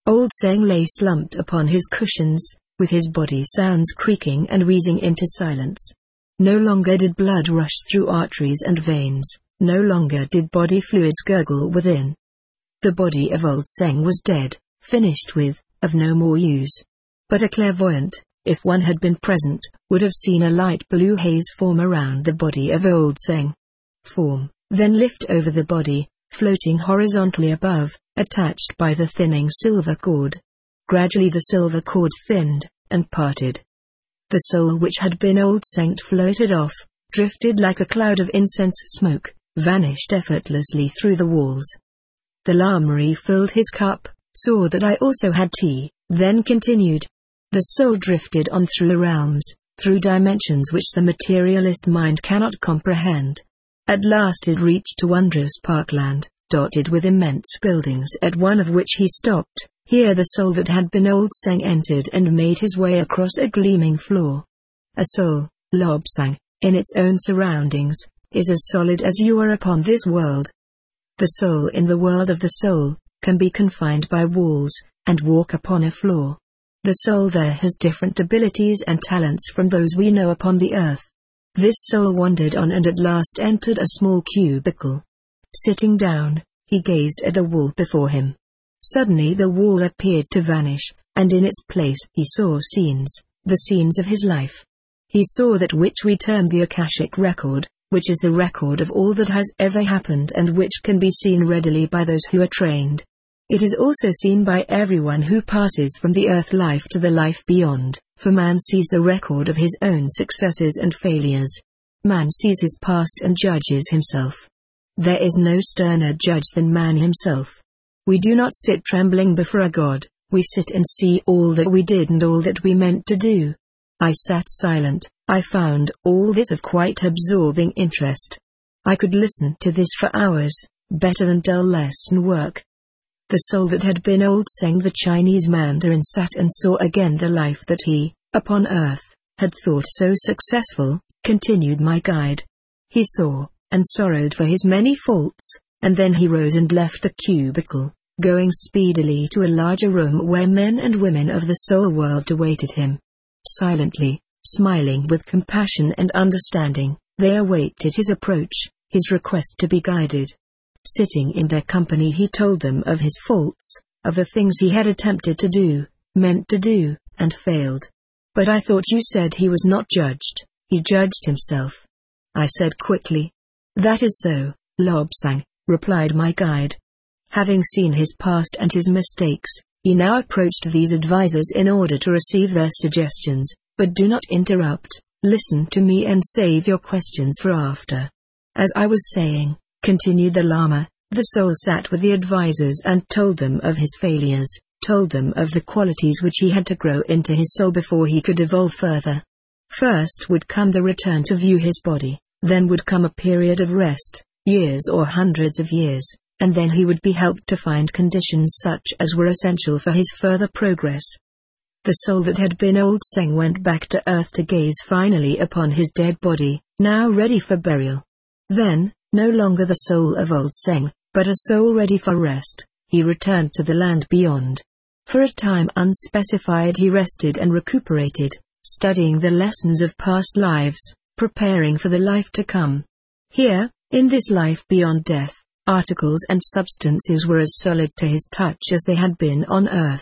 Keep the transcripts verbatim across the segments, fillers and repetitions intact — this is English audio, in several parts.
Old Seng lay slumped upon his cushions, with his body sounds creaking and wheezing into silence. No longer did blood rush through arteries and veins, no longer did body fluids gurgle within. The body of Old Seng was dead, finished with, of no more use. But a clairvoyant, if one had been present, would have seen a light blue haze form around the body of Old Seng. Form, then lift over the body, floating horizontally above, attached by the thinning silver cord. Gradually the silver cord thinned, and parted. The soul which had been Old Seng floated off, drifted like a cloud of incense smoke, vanished effortlessly through the walls. The Lama refilled his cup, saw that I also had tea, then continued. The soul drifted on through realms, through dimensions which the materialist mind cannot comprehend. At last it reached a wondrous parkland, dotted with immense buildings, at one of which he stopped. Here the soul that had been Old Seng entered and made his way across a gleaming floor. A soul, Lobsang, in its own surroundings, is as solid as you are upon this world. The soul in the world of the soul can be confined by walls, and walk upon a floor. The soul there has different abilities and talents from those we know upon the earth. This soul wandered on and at last entered a small cubicle. Sitting down, he gazed at the wall before him. Suddenly the wall appeared to vanish, and in its place he saw scenes, the scenes of his life. He saw that which we term the Akashic record, which is the record of all that has ever happened and which can be seen readily by those who are trained. It is also seen by everyone who passes from the earth life to the life beyond, for man sees the record of his own successes and failures. Man sees his past and judges himself. There is no sterner judge than man himself. We do not sit trembling before a God, we sit and see all that we did and all that we meant to do. I sat silent. I found all this of quite absorbing interest. I could listen to this for hours, better than dull lesson work. The soul that had been Old Seng the Chinese Mandarin sat and saw again the life that he, upon earth, had thought so successful, continued my guide. He saw, and sorrowed for his many faults, and then he rose and left the cubicle, going speedily to a larger room where men and women of the soul world awaited him. Silently, smiling with compassion and understanding, they awaited his approach, his request to be guided. Sitting in their company he told them of his faults, of the things he had attempted to do, meant to do, and failed. But I thought you said he was not judged, he judged himself. I said quickly. That is so, Lobsang, replied my guide. Having seen his past and his mistakes, he now approached these advisors in order to receive their suggestions, but do not interrupt, listen to me and save your questions for after. As I was saying, continued the Lama, the soul sat with the advisors and told them of his failures, told them of the qualities which he had to grow into his soul before he could evolve further. First would come the return to view his body, then would come a period of rest, years or hundreds of years, and then he would be helped to find conditions such as were essential for his further progress. The soul that had been Old Seng went back to earth to gaze finally upon his dead body, now ready for burial. Then, no longer the soul of Old Seng, but a soul ready for rest, he returned to the land beyond. For a time unspecified he rested and recuperated, studying the lessons of past lives, preparing for the life to come. Here, in this life beyond death, articles and substances were as solid to his touch as they had been on earth.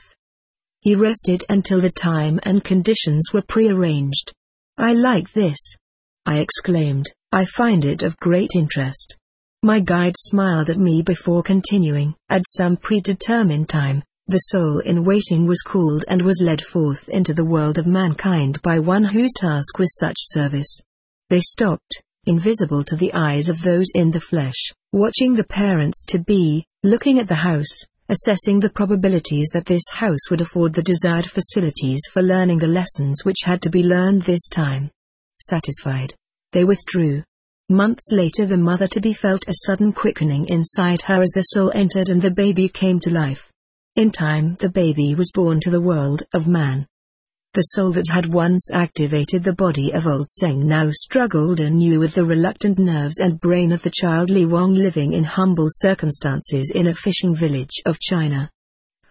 He rested until the time and conditions were prearranged. I like this, I exclaimed. I find it of great interest. My guide smiled at me before continuing. At some predetermined time, the soul in waiting was called and was led forth into the world of mankind by one whose task was such service. They stopped, invisible to the eyes of those in the flesh, watching the parents-to-be, looking at the house, assessing the probabilities that this house would afford the desired facilities for learning the lessons which had to be learned this time. Satisfied, they withdrew. Months later the mother-to-be felt a sudden quickening inside her as the soul entered and the baby came to life. In time the baby was born to the world of man. The soul that had once activated the body of Old Seng now struggled anew with the reluctant nerves and brain of the child Li Wang living in humble circumstances in a fishing village of China.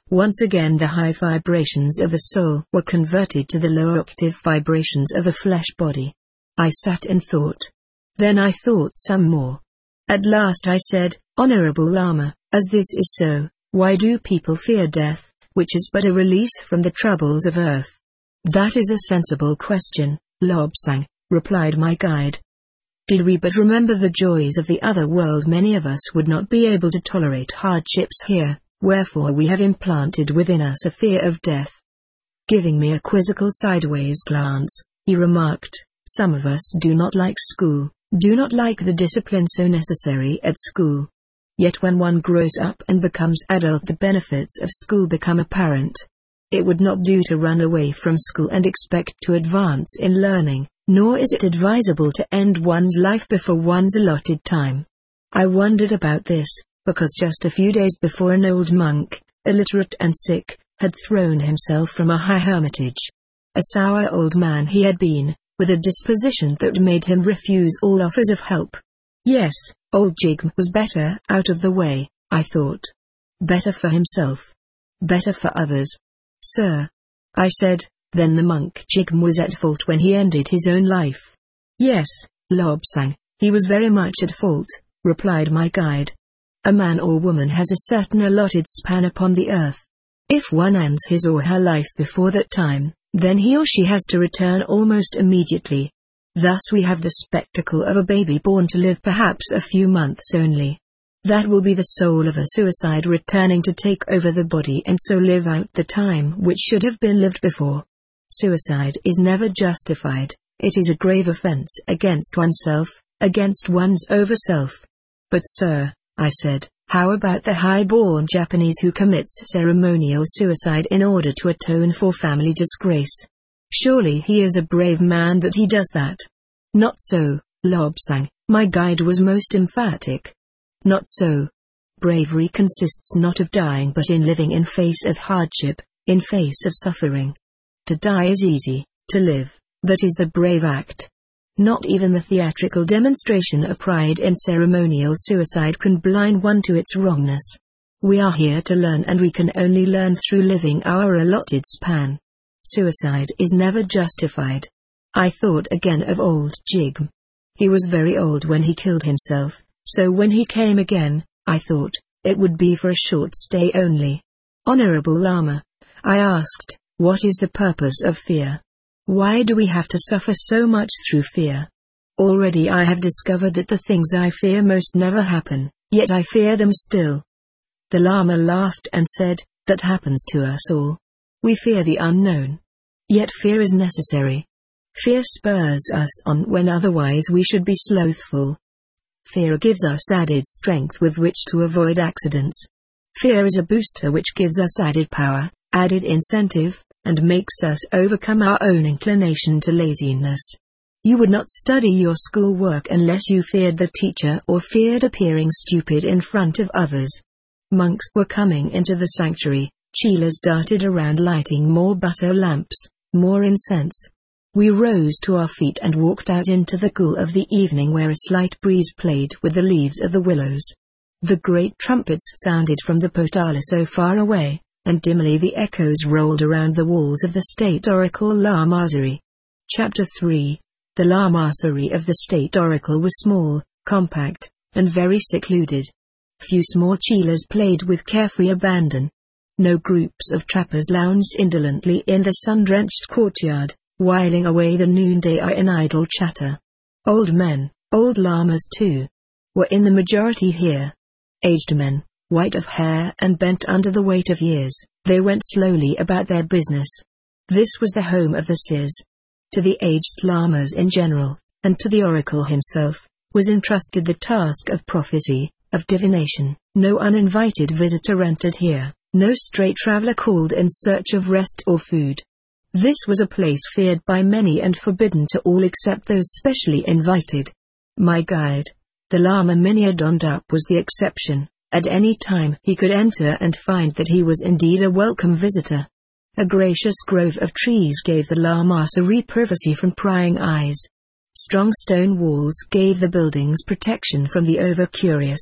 Once again the high vibrations of a soul were converted to the lower octave vibrations of a flesh body. I sat and thought. Then I thought some more. At last I said, Honorable Lama, as this is so, why do people fear death, which is but a release from the troubles of earth? That is a sensible question, Lobsang, replied my guide. Did we but remember the joys of the other world, many of us would not be able to tolerate hardships here, wherefore we have implanted within us a fear of death. Giving me a quizzical sideways glance, he remarked, some of us do not like school, do not like the discipline so necessary at school. Yet when one grows up and becomes adult, the benefits of school become apparent. It would not do to run away from school and expect to advance in learning, nor is it advisable to end one's life before one's allotted time. I wondered about this, because just a few days before an old monk, illiterate and sick, had thrown himself from a high hermitage. A sour old man he had been, with a disposition that made him refuse all offers of help. Yes, old Jigme was better out of the way, I thought. Better for himself. Better for others. Sir, I said, then the monk Jigme was at fault when he ended his own life. Yes, Lobsang, he was very much at fault, replied my guide. A man or woman has a certain allotted span upon the earth. If one ends his or her life before that time, then he or she has to return almost immediately. Thus we have the spectacle of a baby born to live perhaps a few months only. That will be the soul of a suicide returning to take over the body and so live out the time which should have been lived before. Suicide is never justified, it is a grave offense against oneself, against one's over-self. But sir, I said, how about the high-born Japanese who commits ceremonial suicide in order to atone for family disgrace? Surely he is a brave man that he does that. Not so, Lobsang, my guide was most emphatic. Not so. Bravery consists not of dying but in living in face of hardship, in face of suffering. To die is easy, to live, that is the brave act. Not even the theatrical demonstration of pride in ceremonial suicide can blind one to its wrongness. We are here to learn, and we can only learn through living our allotted span. Suicide is never justified. I thought again of old Jigme. He was very old when he killed himself, so when he came again, I thought, it would be for a short stay only. Honorable Lama, I asked, what is the purpose of fear? Why do we have to suffer so much through fear? Already I have discovered that the things I fear most never happen, yet I fear them still. The Lama laughed and said, that happens to us all. We fear the unknown. Yet fear is necessary. Fear spurs us on when otherwise we should be slothful. Fear gives us added strength with which to avoid accidents. Fear is a booster which gives us added power, added incentive, and makes us overcome our own inclination to laziness. You would not study your school work unless you feared the teacher or feared appearing stupid in front of others. Monks were coming into the sanctuary, chelas darted around lighting more butter lamps, more incense. We rose to our feet and walked out into the cool of the evening where a slight breeze played with the leaves of the willows. The great trumpets sounded from the potala so far away, and dimly the echoes rolled around the walls of the state oracle Lamassery. Chapter three. The Lamassery of the state oracle was small, compact, and very secluded. Few small chelas played with carefree abandon. No groups of trappers lounged indolently in the sun-drenched courtyard, whiling away the noonday hour in idle chatter. Old men, old lamas too, were in the majority here. Aged men, white of hair and bent under the weight of years, they went slowly about their business. This was the home of the seers. To the aged lamas in general, and to the oracle himself, was entrusted the task of prophecy, of divination. No uninvited visitor entered here, no stray traveler called in search of rest or food. This was a place feared by many and forbidden to all except those specially invited. My guide, the Lama Minyadondap, was the exception. At any time he could enter and find that he was indeed a welcome visitor. A gracious grove of trees gave the Lamassery privacy from prying eyes. Strong stone walls gave the buildings protection from the over-curious.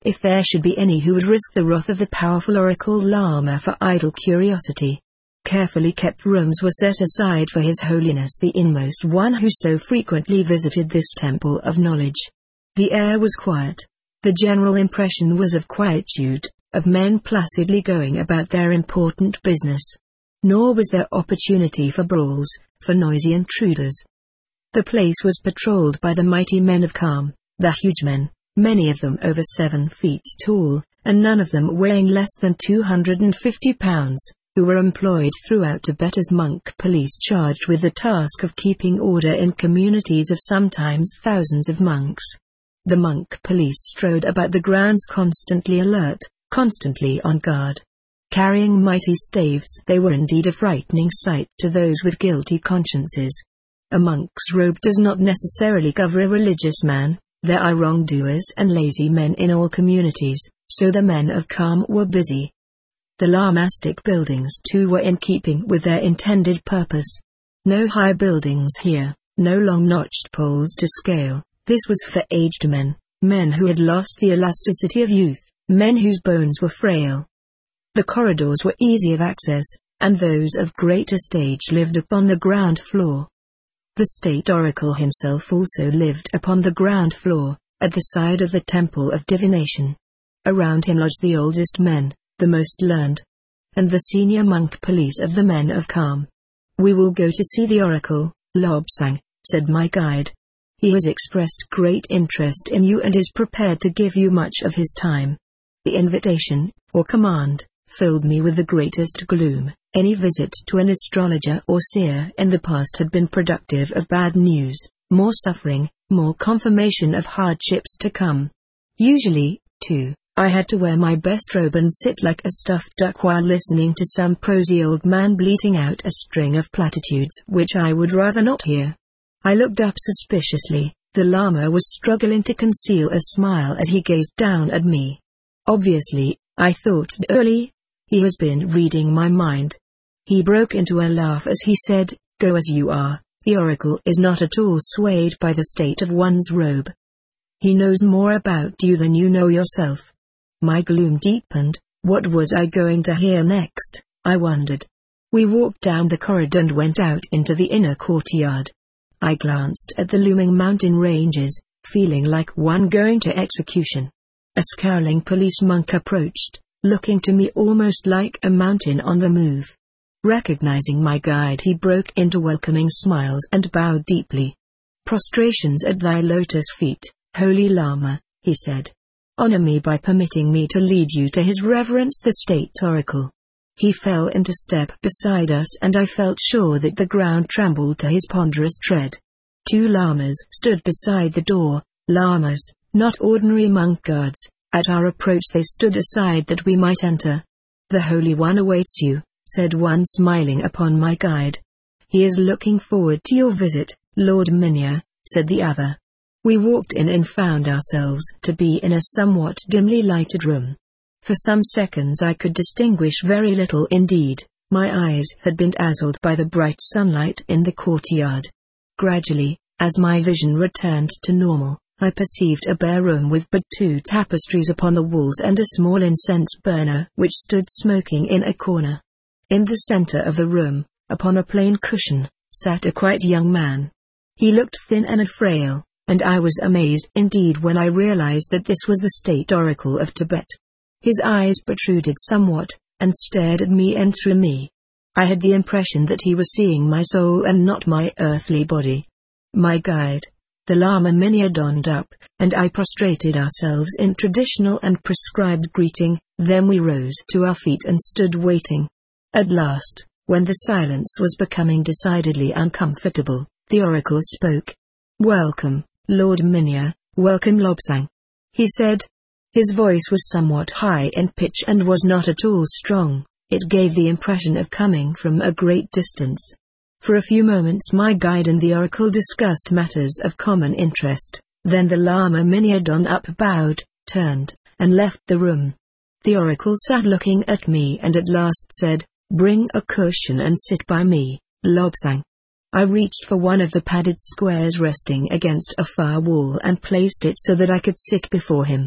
if there should be any who would risk the wrath of the powerful Oracle Lama for idle curiosity. Carefully kept rooms were set aside for His Holiness the Inmost One, who so frequently visited this temple of knowledge. The air was quiet. The general impression was of quietude, of men placidly going about their important business. Nor was there opportunity for brawls, for noisy intruders. The place was patrolled by the mighty men of calm, the huge men, many of them over seven feet tall, and none of them weighing less than two hundred fifty pounds, who were employed throughout Tibet as monk police charged with the task of keeping order in communities of sometimes thousands of monks. The monk police strode about the grounds constantly alert, constantly on guard. Carrying mighty staves, they were indeed a frightening sight to those with guilty consciences. A monk's robe does not necessarily cover a religious man. There are wrongdoers and lazy men in all communities, so the men of calm were busy. The Lamastic buildings too were in keeping with their intended purpose. No high buildings here, no long-notched poles to scale. This was for aged men, men who had lost the elasticity of youth, men whose bones were frail. The corridors were easy of access, and those of greater stage lived upon the ground floor. The state oracle himself also lived upon the ground floor, at the side of the temple of divination. Around him lodged the oldest men, the most learned, and the senior monk police of the men of calm. "We will go to see the oracle, Lobsang," said my guide. "He has expressed great interest in you and is prepared to give you much of his time." The invitation, or command, filled me with the greatest gloom. Any visit to an astrologer or seer in the past had been productive of bad news, more suffering, more confirmation of hardships to come. Usually, too, I had to wear my best robe and sit like a stuffed duck while listening to some prosy old man bleating out a string of platitudes which I would rather not hear. I looked up suspiciously. The Lama was struggling to conceal a smile as he gazed down at me. Obviously, I thought early, he has been reading my mind. He broke into a laugh as he said, "Go as you are, the oracle is not at all swayed by the state of one's robe. He knows more about you than you know yourself." My gloom deepened. What was I going to hear next, I wondered. We walked down the corridor and went out into the inner courtyard. I glanced at the looming mountain ranges, feeling like one going to execution. A scowling police monk approached, looking to me almost like a mountain on the move. Recognizing my guide, he broke into welcoming smiles and bowed deeply. "Prostrations at thy lotus feet, Holy Lama," he said. "Honor me by permitting me to lead you to His Reverence the State Oracle." He fell into step beside us and I felt sure that the ground trembled to his ponderous tread. Two lamas stood beside the door, lamas, not ordinary monk guards. At our approach they stood aside that we might enter. "The Holy One awaits you," said one smiling upon my guide. "He is looking forward to your visit, Lord Minya," said the other. We walked in and found ourselves to be in a somewhat dimly lighted room. For some seconds I could distinguish very little indeed. My eyes had been dazzled by the bright sunlight in the courtyard. Gradually, as my vision returned to normal, I perceived a bare room with but two tapestries upon the walls and a small incense burner which stood smoking in a corner. In the center of the room, upon a plain cushion, sat a quite young man. He looked thin and frail, and I was amazed indeed when I realized that this was the State Oracle of Tibet. His eyes protruded somewhat, and stared at me and through me. I had the impression that he was seeing my soul and not my earthly body. My guide, the Lama Minya, donned up, and I prostrated ourselves in traditional and prescribed greeting. Then we rose to our feet and stood waiting. At last, when the silence was becoming decidedly uncomfortable, the oracle spoke. "Welcome, Lord Minya, welcome Lobsang," he said. His voice was somewhat high in pitch and was not at all strong. It gave the impression of coming from a great distance. For a few moments my guide and the oracle discussed matters of common interest. Then the Lama Minya donned up, bowed, turned, and left the room. The oracle sat looking at me and at last said, "Bring a cushion and sit by me, Lobsang." I reached for one of the padded squares resting against a far wall and placed it so that I could sit before him.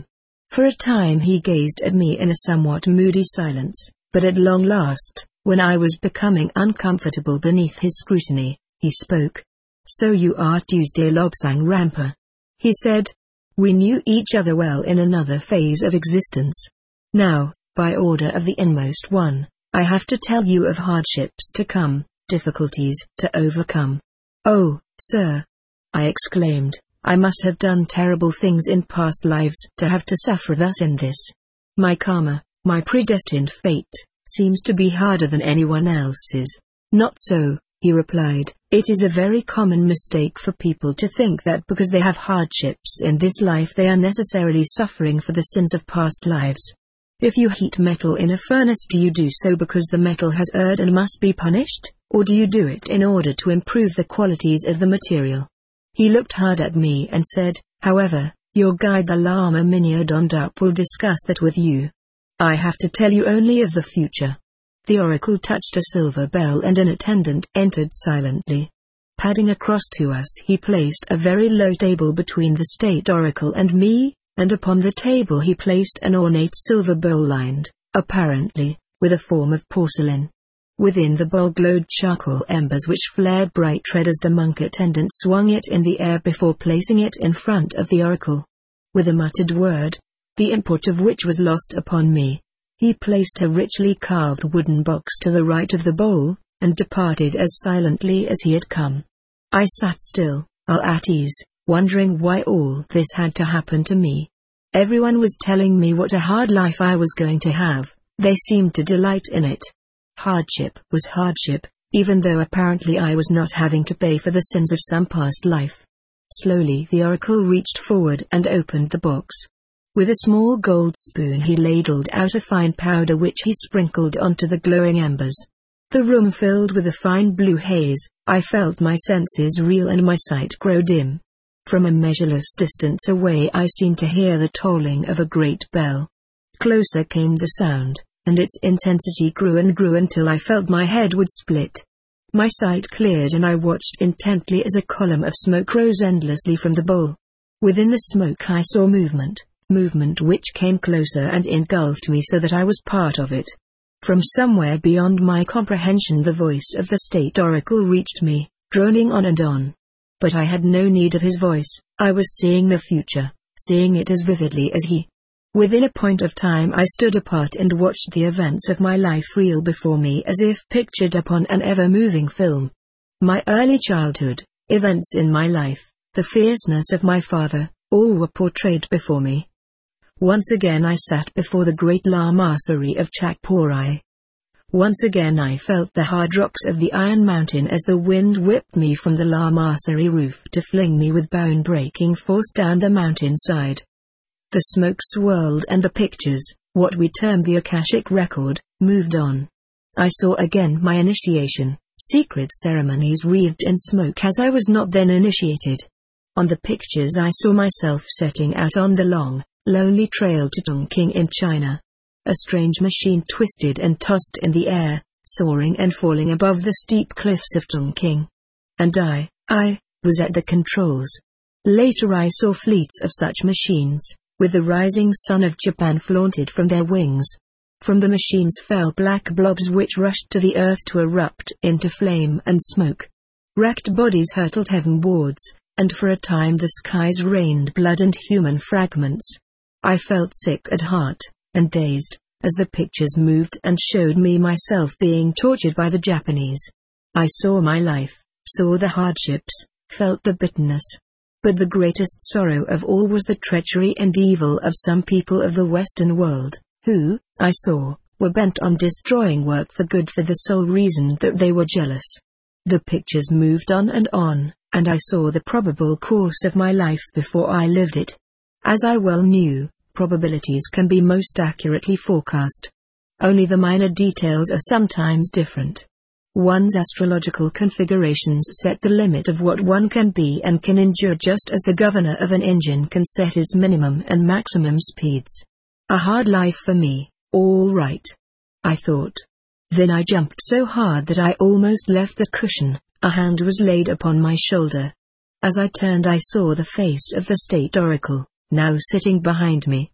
For a time he gazed at me in a somewhat moody silence, but at long last, when I was becoming uncomfortable beneath his scrutiny, he spoke. "So you are Tuesday Lobsang Rampa," he said. "We knew each other well in another phase of existence. Now, by order of the Inmost One, I have to tell you of hardships to come, difficulties to overcome." "Oh, sir," I exclaimed, "I must have done terrible things in past lives to have to suffer thus in this. My karma, my predestined fate, seems to be harder than anyone else's." "Not so," he replied. "It is a very common mistake for people to think that because they have hardships in this life they are necessarily suffering for the sins of past lives. If you heat metal in a furnace, do you do so because the metal has erred and must be punished, or do you do it in order to improve the qualities of the material?" He looked hard at me and said, "However, your guide the Lama Minya Dondup will discuss that with you. I have to tell you only of the future." The oracle touched a silver bell and an attendant entered silently. Padding across to us, he placed a very low table between the state oracle and me, and upon the table he placed an ornate silver bowl lined, apparently, with a form of porcelain. Within the bowl glowed charcoal embers which flared bright red as the monk attendant swung it in the air before placing it in front of the oracle. With a muttered word, the import of which was lost upon me, he placed a richly carved wooden box to the right of the bowl, and departed as silently as he had come. I sat still, all at ease, wondering why all this had to happen to me. Everyone was telling me what a hard life I was going to have. They seemed to delight in it. Hardship was hardship, even though apparently I was not having to pay for the sins of some past life. Slowly the oracle reached forward and opened the box. With a small gold spoon he ladled out a fine powder which he sprinkled onto the glowing embers. The room filled with a fine blue haze. I felt my senses reel and my sight grow dim. From a measureless distance away I seemed to hear the tolling of a great bell. Closer came the sound, and its intensity grew and grew until I felt my head would split. My sight cleared and I watched intently as a column of smoke rose endlessly from the bowl. Within the smoke I saw movement, movement which came closer and engulfed me so that I was part of it. From somewhere beyond my comprehension the voice of the state oracle reached me, droning on and on. But I had no need of his voice. I was seeing the future, seeing it as vividly as he. Within a point of time I stood apart and watched the events of my life reel before me as if pictured upon an ever-moving film. My early childhood, events in my life, the fierceness of my father, all were portrayed before me. Once again I sat before the great Lamassery of Chakporai. Once again I felt the hard rocks of the Iron Mountain as the wind whipped me from the Lamassery roof to fling me with bone-breaking force down the mountainside. The smoke swirled and the pictures, what we term the Akashic record, moved on. I saw again my initiation, secret ceremonies wreathed in smoke as I was not then initiated. On the pictures I saw myself setting out on the long, lonely trail to Chongqing in China. A strange machine twisted and tossed in the air, soaring and falling above the steep cliffs of Chongqing. And I, I, was at the controls. Later I saw fleets of such machines, with the rising sun of Japan flaunted from their wings. From the machines fell black blobs which rushed to the earth to erupt into flame and smoke. Wrecked bodies hurtled heavenwards, and for a time the skies rained blood and human fragments. I felt sick at heart, and dazed, as the pictures moved and showed me myself being tortured by the Japanese. I saw my life, saw the hardships, felt the bitterness. But the greatest sorrow of all was the treachery and evil of some people of the Western world, who, I saw, were bent on destroying work for good for the sole reason that they were jealous. The pictures moved on and on, and I saw the probable course of my life before I lived it. As I well knew, probabilities can be most accurately forecast. Only the minor details are sometimes different. One's astrological configurations set the limit of what one can be and can endure, just as the governor of an engine can set its minimum and maximum speeds. A hard life for me, all right, I thought. Then I jumped so hard that I almost left the cushion. A hand was laid upon my shoulder. As I turned I saw the face of the state oracle, now sitting behind me.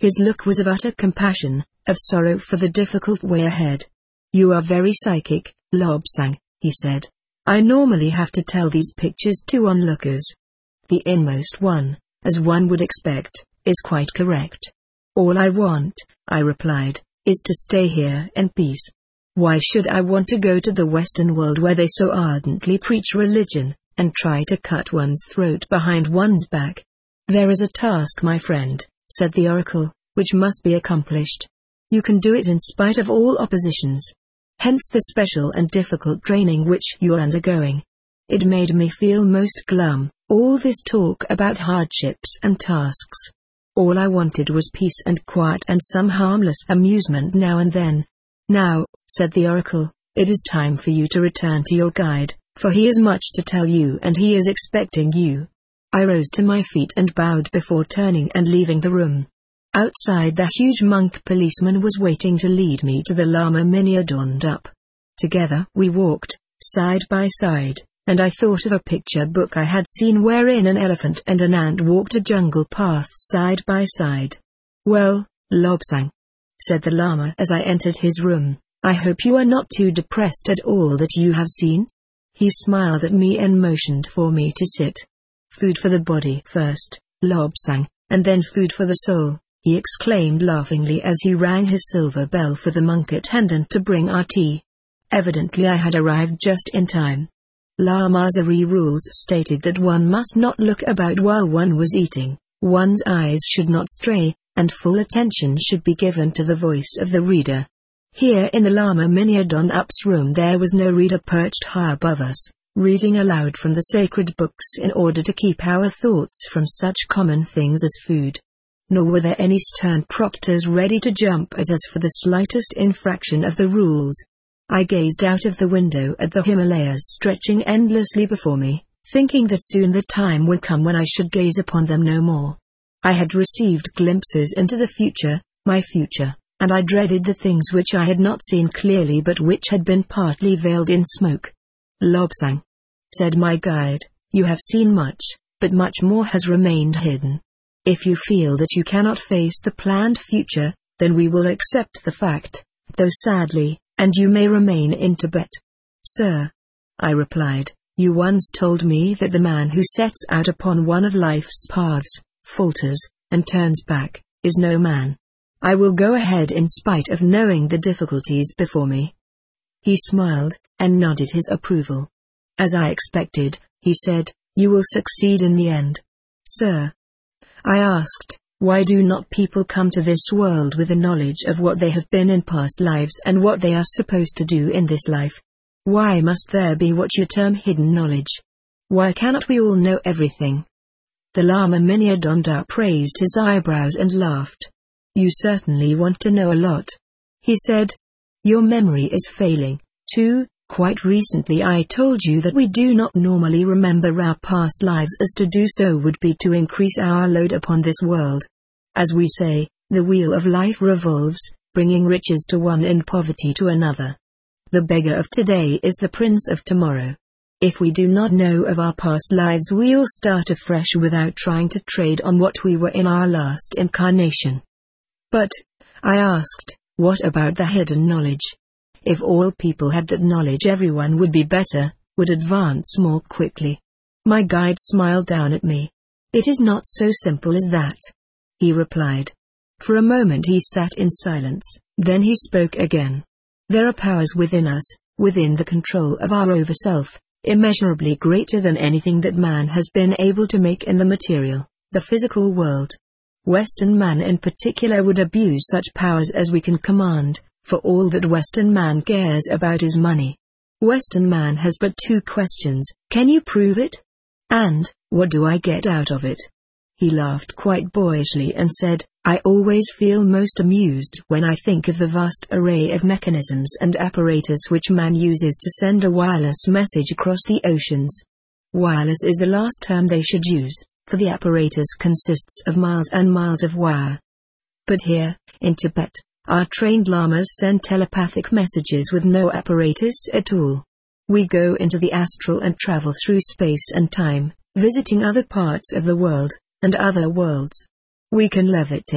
His look was of utter compassion, of sorrow for the difficult way ahead. "You are very psychic, Lobsang," he said. "I normally have to tell these pictures to onlookers. The inmost one, as one would expect, is quite correct." "All I want," I replied, "is to stay here in peace. Why should I want to go to the Western world where they so ardently preach religion, and try to cut one's throat behind one's back?" "There is a task, my friend," said the oracle, "which must be accomplished. You can do it in spite of all oppositions. Hence the special and difficult training which you are undergoing." It made me feel most glum, all this talk about hardships and tasks. All I wanted was peace and quiet and some harmless amusement now and then. "Now," said the oracle, "it is time for you to return to your guide, for he has much to tell you and he is expecting you." I rose to my feet and bowed before turning and leaving the room. Outside, the huge monk policeman was waiting to lead me to the Lama Miniadondup. Together we walked, side by side, and I thought of a picture book I had seen wherein an elephant and an ant walked a jungle path side by side. "Well, Lobsang," said the Lama as I entered his room, "I hope you are not too depressed at all that you have seen?" He smiled at me and motioned for me to sit. "Food for the body first, Lobsang, and then food for the soul," he exclaimed laughingly as he rang his silver bell for the monk attendant to bring our tea. Evidently I had arrived just in time. Lamasery rules stated that one must not look about while one was eating, one's eyes should not stray, and full attention should be given to the voice of the reader. Here in the Lama Miniadondup's room there was no reader perched high above us, reading aloud from the sacred books in order to keep our thoughts from such common things as food. Nor were there any stern proctors ready to jump at us for the slightest infraction of the rules. I gazed out of the window at the Himalayas stretching endlessly before me, thinking that soon the time would come when I should gaze upon them no more. I had received glimpses into the future, my future, and I dreaded the things which I had not seen clearly but which had been partly veiled in smoke. "Lobsang," said my guide, "you have seen much, but much more has remained hidden. If you feel that you cannot face the planned future, then we will accept the fact, though sadly, and you may remain in Tibet." "Sir," I replied, "you once told me that the man who sets out upon one of life's paths, falters, and turns back, is no man. I will go ahead in spite of knowing the difficulties before me." He smiled, and nodded his approval. "As I expected," he said, "you will succeed in the end." "Sir," I asked, "why do not people come to this world with a knowledge of what they have been in past lives and what they are supposed to do in this life? Why must there be what you term hidden knowledge? Why cannot we all know everything?" The Lama Miniadondup raised his eyebrows and laughed. "You certainly want to know a lot," he said. "Your memory is failing, too. Quite recently I told you that we do not normally remember our past lives, as to do so would be to increase our load upon this world. As we say, the wheel of life revolves, bringing riches to one and poverty to another. The beggar of today is the prince of tomorrow. If we do not know of our past lives, we'll start afresh without trying to trade on what we were in our last incarnation." "But," I asked, "what about the hidden knowledge? If all people had that knowledge, everyone would be better, would advance more quickly." My guide smiled down at me. "It is not so simple as that," he replied. For a moment he sat in silence, then he spoke again. "There are powers within us, within the control of our overself, immeasurably greater than anything that man has been able to make in the material, the physical world. Western man in particular would abuse such powers as we can command, for all that Western man cares about is money. Western man has but two questions: can you prove it? And, what do I get out of it?" He laughed quite boyishly and said, "I always feel most amused when I think of the vast array of mechanisms and apparatus which man uses to send a wireless message across the oceans. Wireless is the last term they should use, for the apparatus consists of miles and miles of wire. But here, in Tibet, our trained lamas send telepathic messages with no apparatus at all. We go into the astral and travel through space and time, visiting other parts of the world, and other worlds. We can levitate,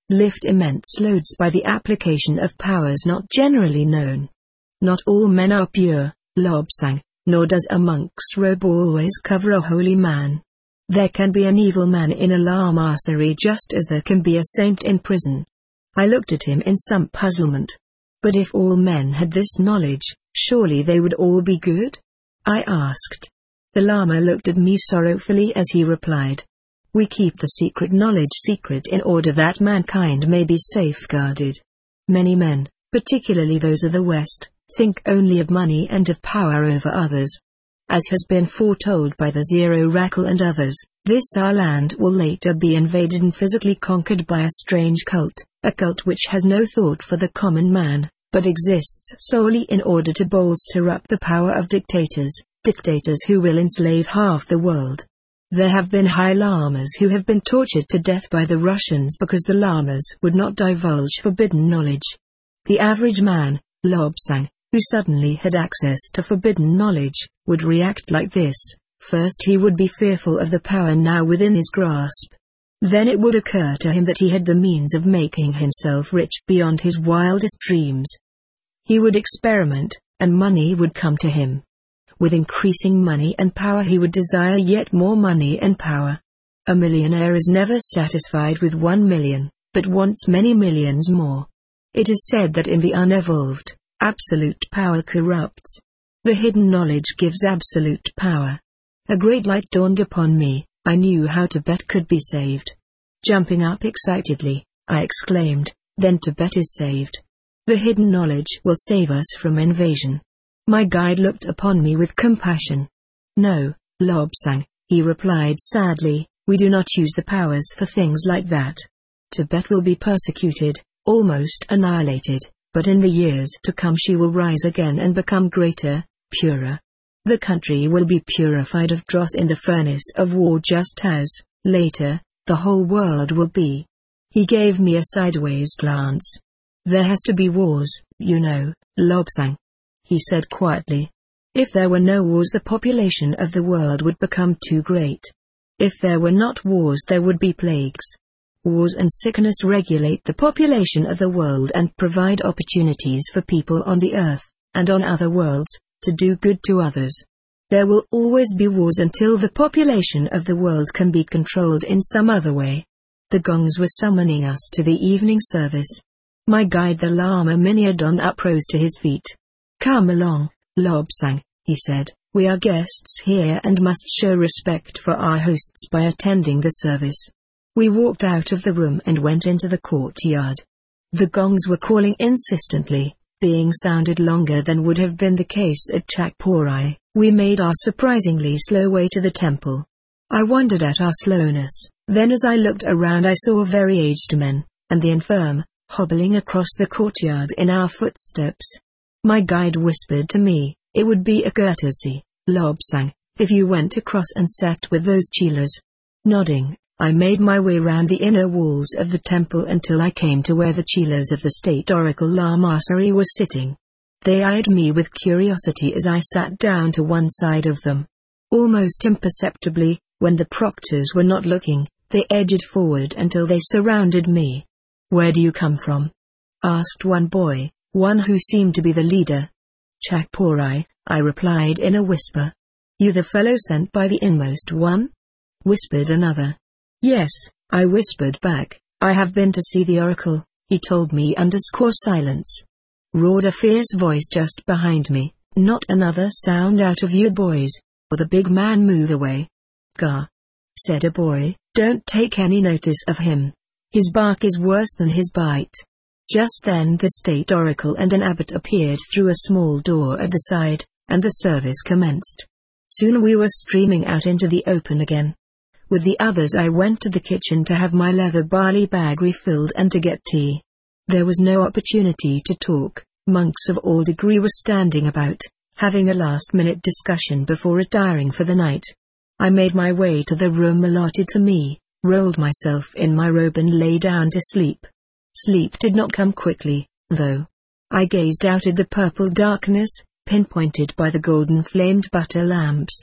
lift immense loads by the application of powers not generally known. Not all men are pure, Lobsang, nor does a monk's robe always cover a holy man. There can be an evil man in a lamasery just as there can be a saint in prison. I looked at him in some puzzlement. But if all men had this knowledge, surely they would all be good? I asked. The Lama looked at me sorrowfully as he replied. We keep the secret knowledge secret in order that mankind may be safeguarded. Many men, particularly those of the West, think only of money and of power over others. As has been foretold by the Zero Oracle and others, this our land will later be invaded and physically conquered by a strange cult, a cult which has no thought for the common man, but exists solely in order to bolster up the power of dictators, dictators who will enslave half the world. There have been high lamas who have been tortured to death by the Russians because the lamas would not divulge forbidden knowledge. The average man, Lobsang, who suddenly had access to forbidden knowledge, would react like this. First he would be fearful of the power now within his grasp. Then it would occur to him that he had the means of making himself rich beyond his wildest dreams. He would experiment, and money would come to him. With increasing money and power he would desire yet more money and power. A millionaire is never satisfied with one million, but wants many millions more. It is said that in the unevolved, absolute power corrupts. The hidden knowledge gives absolute power. A great light dawned upon me. I knew how Tibet could be saved. Jumping up excitedly, I exclaimed, then Tibet is saved. The hidden knowledge will save us from invasion. My guide looked upon me with compassion. No, Lobsang, he replied sadly, we do not use the powers for things like that. Tibet will be persecuted, almost annihilated, but in the years to come she will rise again and become greater, purer. The country will be purified of dross in the furnace of war just as, later, the whole world will be. He gave me a sideways glance. There has to be wars, you know, Lobsang, he said quietly. If there were no wars the population of the world would become too great. If there were not wars there would be plagues. Wars and sickness regulate the population of the world and provide opportunities for people on the earth, and on other worlds, to do good to others. There will always be wars until the population of the world can be controlled in some other way. The gongs were summoning us to the evening service. My guide the Lama Minyadon uprose to his feet. Come along, Lobsang, he said, we are guests here and must show respect for our hosts by attending the service. We walked out of the room and went into the courtyard. The gongs were calling insistently, being sounded longer than would have been the case at Chakporai. We made our surprisingly slow way to the temple. I wondered at our slowness, then as I looked around I saw very aged men, and the infirm, hobbling across the courtyard in our footsteps. My guide whispered to me, it would be a courtesy, Lobsang, if you went across and sat with those chelas. Nodding, I made my way round the inner walls of the temple until I came to where the chelas of the state oracle Lamassery was sitting. They eyed me with curiosity as I sat down to one side of them. Almost imperceptibly, when the proctors were not looking, they edged forward until they surrounded me. Where do you come from? Asked one boy, one who seemed to be the leader. Chakporai, I replied in a whisper. You the fellow sent by the inmost one? Whispered another. Yes, I whispered back, I have been to see the oracle, he told me underscore silence. Roared a fierce voice just behind me, not another sound out of you boys, or the big man move away. Gah! Said a boy, don't take any notice of him. His bark is worse than his bite. Just then the state oracle and an abbot appeared through a small door at the side, and the service commenced. Soon we were streaming out into the open again. With the others I went to the kitchen to have my leather barley bag refilled and to get tea. There was no opportunity to talk. Monks of all degree were standing about, having a last-minute discussion before retiring for the night. I made my way to the room allotted to me, rolled myself in my robe and lay down to sleep. Sleep did not come quickly, though. I gazed out at the purple darkness, pinpointed by the golden-flamed butter lamps.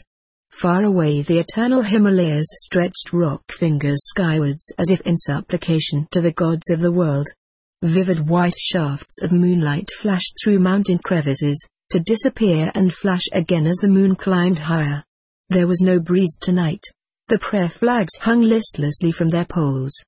Far away the eternal Himalayas stretched rock fingers skywards as if in supplication to the gods of the world. Vivid white shafts of moonlight flashed through mountain crevices, to disappear and flash again as the moon climbed higher. There was no breeze tonight. The prayer flags hung listlessly from their poles.